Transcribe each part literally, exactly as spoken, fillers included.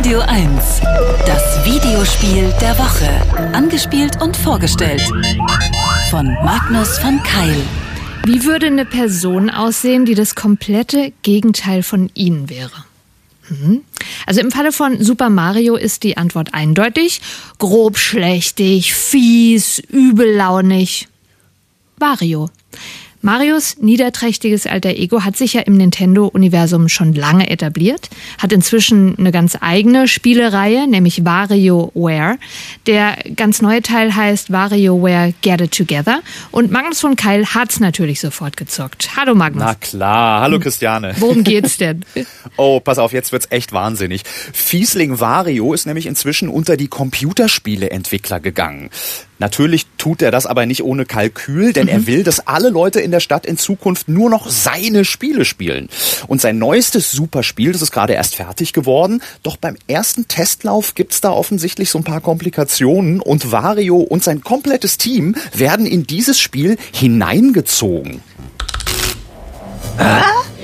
Radio eins. Das Videospiel der Woche. Angespielt und vorgestellt von Magnus von Keil. Wie würde eine Person aussehen, die das komplette Gegenteil von Ihnen wäre? Hm. Also im Falle von Super Mario ist die Antwort eindeutig. Grobschlächtig, fies, übellaunig. Wario. Marios niederträchtiges alter Ego hat sich ja im Nintendo-Universum schon lange etabliert, hat inzwischen eine ganz eigene Spielereihe, nämlich WarioWare. Der ganz neue Teil heißt WarioWare Get It Together und Magnus von Keil hat's natürlich sofort gezockt. Hallo Magnus. Na klar, hallo Christiane. Worum geht's denn? Oh, pass auf, jetzt wird's echt wahnsinnig. Fiesling Wario ist nämlich inzwischen unter die Computerspieleentwickler gegangen. Natürlich tut er das aber nicht ohne Kalkül, denn mhm. er will, dass alle Leute in der Stadt in Zukunft nur noch seine Spiele spielen. Und sein neuestes Superspiel, das ist gerade erst fertig geworden, doch beim ersten Testlauf gibt's da offensichtlich so ein paar Komplikationen und Wario und sein komplettes Team werden in dieses Spiel hineingezogen. Hä?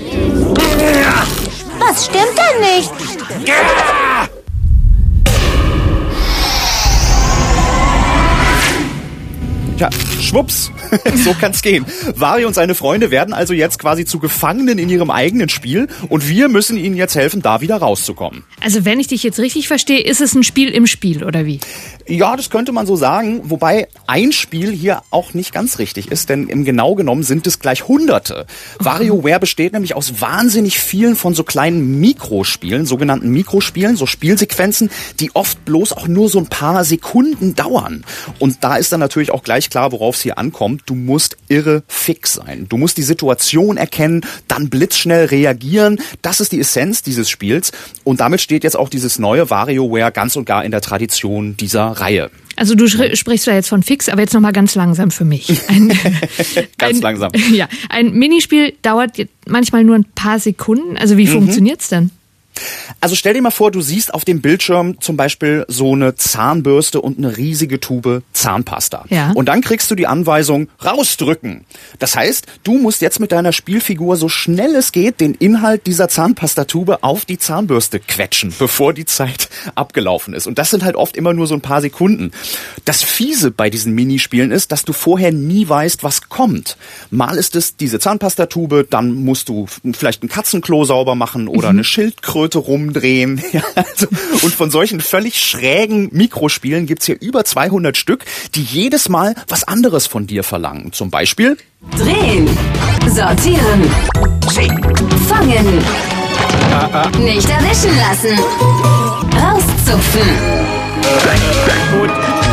Was stimmt denn nicht? Ja, schwupps, so kann's gehen. Wario und seine Freunde werden also jetzt quasi zu Gefangenen in ihrem eigenen Spiel und wir müssen ihnen jetzt helfen, da wieder rauszukommen. Also wenn ich dich jetzt richtig verstehe, ist es ein Spiel im Spiel, oder wie? Ja, das könnte man so sagen, wobei ein Spiel hier auch nicht ganz richtig ist, denn im genau genommen sind es gleich Hunderte. Oh. WarioWare besteht nämlich aus wahnsinnig vielen von so kleinen Mikrospielen, sogenannten Mikrospielen, so Spielsequenzen, die oft bloß auch nur so ein paar Sekunden dauern. Und da ist dann natürlich auch gleich klar, worauf es hier ankommt. Du musst irre fix sein. Du musst die Situation erkennen, dann blitzschnell reagieren. Das ist die Essenz dieses Spiels. Und damit steht jetzt auch dieses neue WarioWare ganz und gar in der Tradition dieser Reihe. Also du sprichst da jetzt von fix, aber jetzt nochmal ganz langsam für mich. Ein, ganz ein, langsam. Ja, ein Minispiel dauert manchmal nur ein paar Sekunden. Also wie mhm. funktioniert's denn? Also stell dir mal vor, du siehst auf dem Bildschirm zum Beispiel so eine Zahnbürste und eine riesige Tube Zahnpasta. Ja. Und dann kriegst du die Anweisung, rausdrücken. Das heißt, du musst jetzt mit deiner Spielfigur so schnell es geht den Inhalt dieser Zahnpastatube auf die Zahnbürste quetschen, bevor die Zeit abgelaufen ist. Und das sind halt oft immer nur so ein paar Sekunden. Das Fiese bei diesen Minispielen ist, dass du vorher nie weißt, was kommt. Mal ist es diese Zahnpastatube, dann musst du vielleicht ein Katzenklo sauber machen oder mhm. eine Schildkröte rumdrehen. Ja, also, und von solchen völlig schrägen Mikrospielen gibt's hier über zweihundert Stück, die jedes Mal was anderes von dir verlangen. Zum Beispiel drehen, sortieren, fangen, ah, ah. nicht erwischen lassen, rauszupfen. Gut.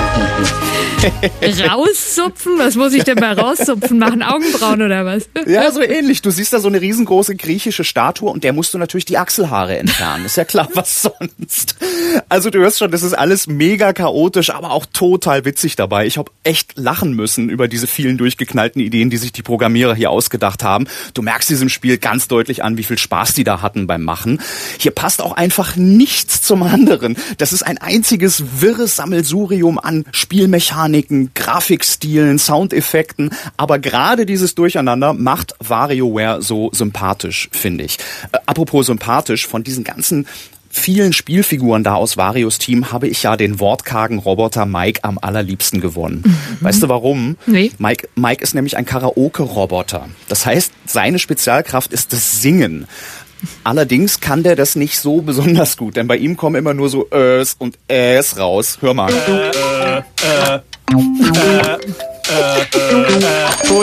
Rauszupfen? Was muss ich denn bei rauszupfen machen? Augenbrauen oder was? Ja, so ähnlich. Du siehst da so eine riesengroße griechische Statue und der musst du natürlich die Achselhaare entfernen. Ist ja klar, was sonst. Also du hörst schon, das ist alles mega chaotisch, aber auch total witzig dabei. Ich habe echt lachen müssen über diese vielen durchgeknallten Ideen, die sich die Programmierer hier ausgedacht haben. Du merkst diesem Spiel ganz deutlich an, wie viel Spaß die da hatten beim Machen. Hier passt auch einfach nichts zum anderen. Das ist ein einziges wirres Sammelsurium an Spielmechaniken, Grafikstilen, Soundeffekten, aber gerade dieses Durcheinander macht WarioWare so sympathisch, finde ich. Äh, apropos sympathisch, von diesen ganzen vielen Spielfiguren da aus Warios Team habe ich ja den wortkargen Roboter Mike am allerliebsten gewonnen. Mhm. Weißt du warum? Nee. Mike, Mike ist nämlich ein Karaoke-Roboter. Das heißt, seine Spezialkraft ist das Singen. Allerdings kann der das nicht so besonders gut, denn bei ihm kommen immer nur so Äs und Äs raus. Hör mal. Äh, äh, äh, äh, äh, gut.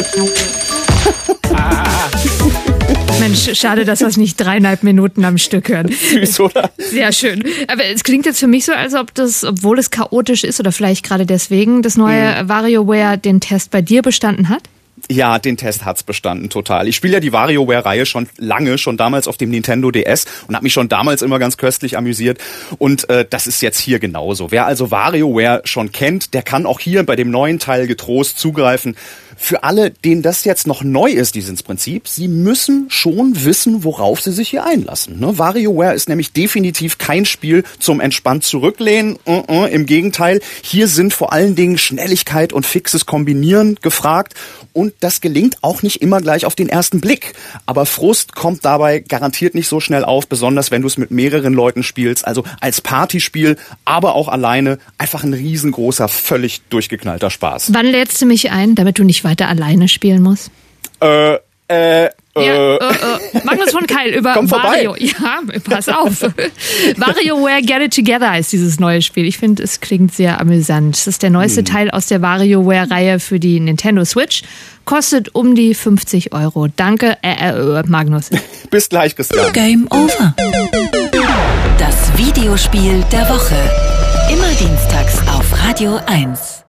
Mensch, schade, dass wir es nicht dreieinhalb Minuten am Stück hören. Süß, oder? Sehr schön. Aber es klingt jetzt für mich so, als ob das, obwohl es chaotisch ist oder vielleicht gerade deswegen, das neue mhm. WarioWare den Test bei dir bestanden hat? Ja, den Test hat's bestanden, total. Ich spiele ja die WarioWare-Reihe schon lange, schon damals auf dem Nintendo D S und habe mich schon damals immer ganz köstlich amüsiert. Und äh, das ist jetzt hier genauso. Wer also WarioWare schon kennt, der kann auch hier bei dem neuen Teil getrost zugreifen. Für alle, denen das jetzt noch neu ist, dieses Prinzip, sie müssen schon wissen, worauf sie sich hier einlassen. Ne? WarioWare ist nämlich definitiv kein Spiel zum entspannt zurücklehnen. Uh -uh, Im Gegenteil, hier sind vor allen Dingen Schnelligkeit und fixes Kombinieren gefragt. Und das gelingt auch nicht immer gleich auf den ersten Blick. Aber Frust kommt dabei garantiert nicht so schnell auf, besonders wenn du es mit mehreren Leuten spielst. Also als Partyspiel, aber auch alleine. Einfach ein riesengroßer, völlig durchgeknallter Spaß. Wann lädst du mich ein, damit du nicht weiter alleine spielen musst? Äh, äh, äh. Ja, äh, äh. Magnus von Keil über Komm Wario. vorbei. Ja, pass auf. WarioWare Get It Together heißt dieses neue Spiel. Ich finde, es klingt sehr amüsant. Es ist der neueste hm. Teil aus der WarioWare-Reihe für die Nintendo Switch. Kostet um die fünfzig Euro. Danke, äh, äh, Magnus. Bis gleich, Christian. Game over. Das Videospiel der Woche. Immer dienstags auf Radio eins.